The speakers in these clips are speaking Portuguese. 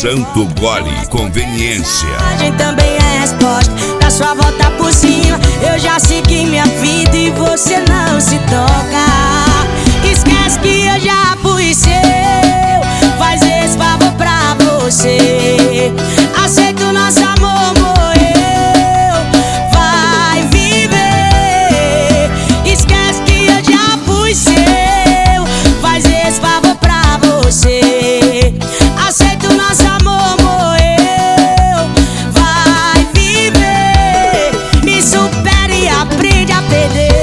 Santo Gole, conveniência. A gente também é resposta da sua volta por cima. Eu já segui minha vida e você não se toca. Esquece que eu já fui seu. Faz esse favor pra você. Aceita o nosso amor, morreu. Vai viver. Esquece que eu já fui seu. Faz esse favor pra você. Aceita o nosso amor, morreu. Vai viver. Me supera e aprende a perder.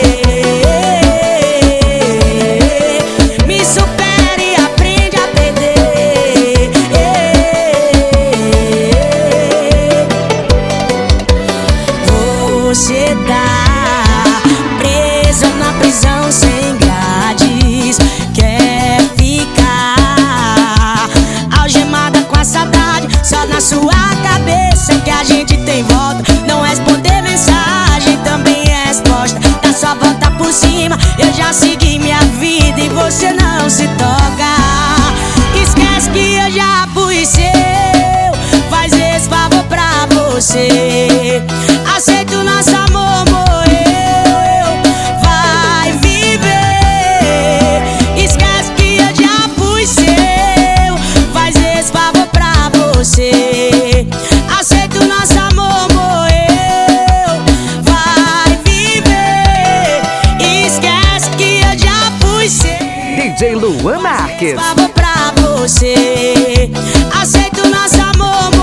Me supera e aprende a perder. Você tá preso na prisão sem grades. Quer ficar algemada com a saudade só na sua cabeça que a gente tem volta. Não responder mensagem também é resposta da sua volta por cima. Eu já segui minha vida e você não se toca. Esquece que eu já fui seu. Faz esse favor pra você. Aceita o nosso amor, morreu. Vai viver. Esquece que eu já fui seu. Faz esse favor pra você. Aceita o nosso amor, morreu. Vai viver. Esquece que eu já fui seu. DJ Luan Marques. Favor pra você. Aceita o nosso amor,